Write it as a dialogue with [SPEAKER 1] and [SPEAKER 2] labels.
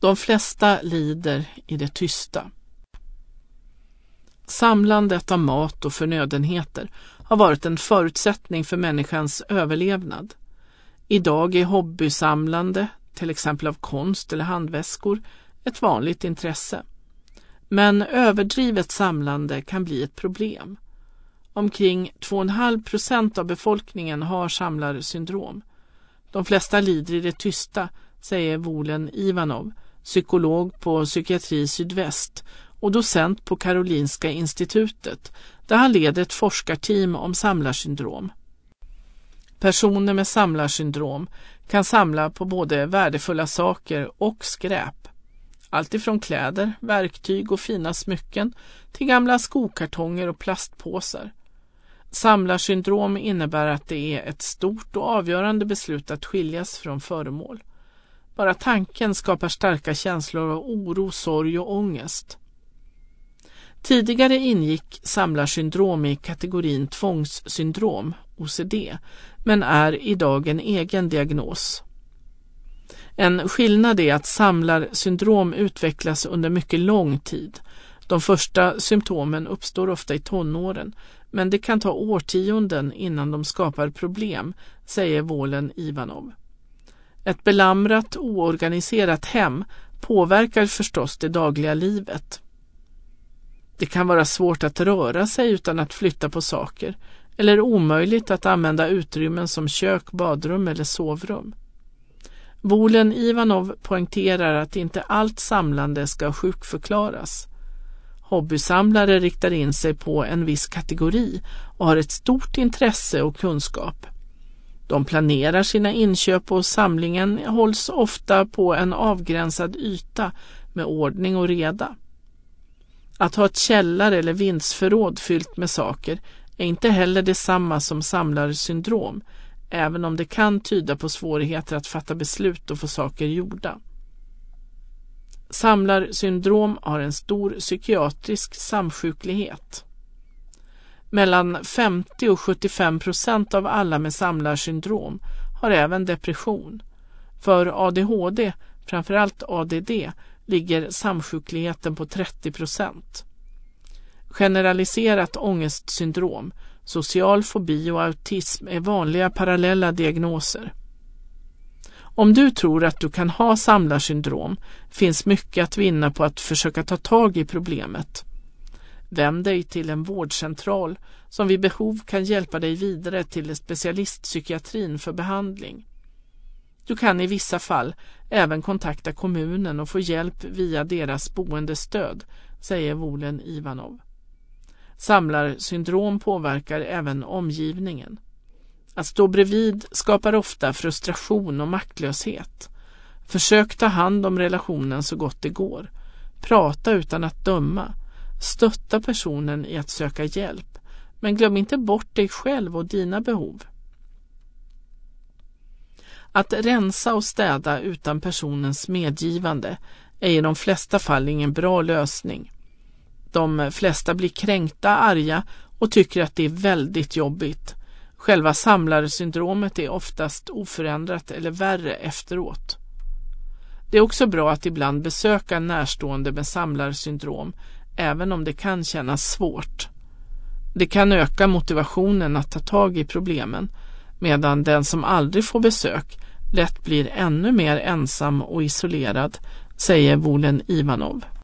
[SPEAKER 1] De flesta lider i det tysta. Samlandet av mat och förnödenheter har varit en förutsättning för människans överlevnad. Idag är hobbysamlande, till exempel av konst eller handväskor, ett vanligt intresse. Men överdrivet samlande kan bli ett problem. Omkring 2,5% av befolkningen har samlarsyndrom. De flesta lider i det tysta, säger Volen Ivanov, psykolog på Psykiatri Sydväst och docent på Karolinska institutet, där han leder ett forskarteam om samlarsyndrom. Personer med samlarsyndrom kan samla på både värdefulla saker och skräp. Allt ifrån kläder, verktyg och fina smycken till gamla skokartonger och plastpåsar. Samlarsyndrom innebär att det är ett stort och avgörande beslut att skiljas från föremål. Bara tanken skapar starka känslor av oro, sorg och ångest. Tidigare ingick samlarsyndrom i kategorin tvångssyndrom, OCD, men är idag en egen diagnos. En skillnad är att samlarsyndrom utvecklas under mycket lång tid. De första symptomen uppstår ofta i tonåren, men det kan ta årtionden innan de skapar problem, säger Volen Ivanov. Ett belamrat, oorganiserat hem påverkar förstås det dagliga livet. Det kan vara svårt att röra sig utan att flytta på saker, eller omöjligt att använda utrymmen som kök, badrum eller sovrum. Volen Ivanov poängterar att inte allt samlande ska sjukförklaras. Hobbysamlare riktar in sig på en viss kategori och har ett stort intresse och kunskap. De planerar sina inköp och samlingen hålls ofta på en avgränsad yta med ordning och reda. Att ha ett källare eller vindsförråd fyllt med saker är inte heller detsamma som samlarsyndrom, även om det kan tyda på svårigheter att fatta beslut och få saker gjorda. Samlarsyndrom har en stor psykiatrisk samsjuklighet. Mellan 50 och 75% av alla med samlarsyndrom har även depression. För ADHD, framförallt ADD, ligger samsjukligheten på 30%. Generaliserat ångestsyndrom, social fobi och autism är vanliga parallella diagnoser. Om du tror att du kan ha samlarsyndrom finns mycket att vinna på att försöka ta tag i problemet. Vänd dig till en vårdcentral som vid behov kan hjälpa dig vidare till specialistpsykiatrin för behandling. Du kan i vissa fall även kontakta kommunen och få hjälp via deras boendestöd, säger Volen Ivanov. Samlarsyndrom påverkar även omgivningen. Att stå bredvid skapar ofta frustration och maktlöshet. Försök ta hand om relationen så gott det går. Prata utan att döma. Stötta personen i att söka hjälp. Men glöm inte bort dig själv och dina behov. Att rensa och städa utan personens medgivande är i de flesta fall ingen bra lösning. De flesta blir kränkta, arga och tycker att det är väldigt jobbigt. Själva samlarsyndromet är oftast oförändrat eller värre efteråt. Det är också bra att ibland besöka närstående med samlarsyndrom, även om det kan kännas svårt. Det kan öka motivationen att ta tag i problemen, medan den som aldrig får besök lätt blir ännu mer ensam och isolerad, säger Volen Ivanov.